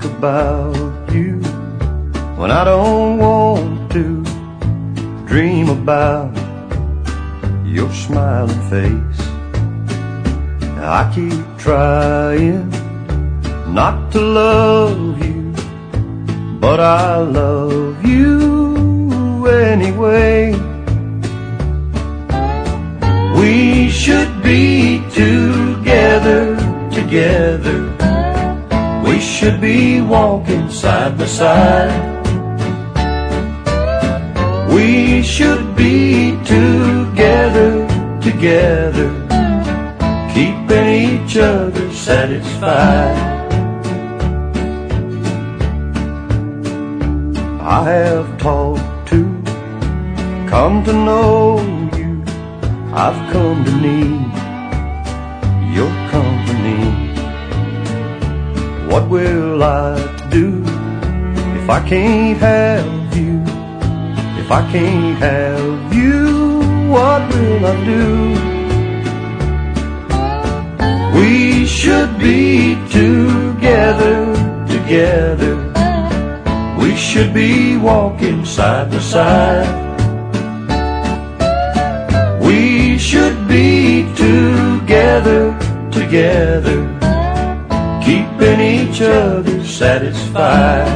think about you when I don't want to. Dream about your smiling face. I keep trying not to love you, but I love you anyway. We should be together, together. We should be walking side by side. We should be together, together, keeping each other satisfied. I have taught to come to know you. I've come to need your company. What will I do if I can't have you? If I can't have you, what will I do? We should be together, together. We should be walking side by side. We should be together, together, keeping each other satisfied.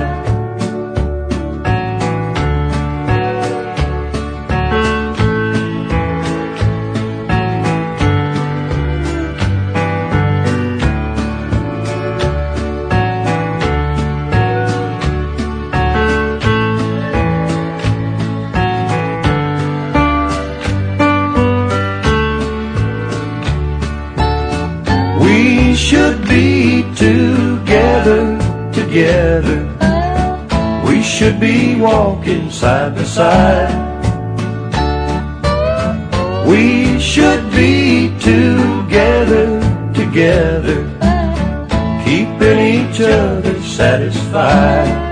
We should be together, together. We should be walking side by side. We should be together, together, keeping each other satisfied.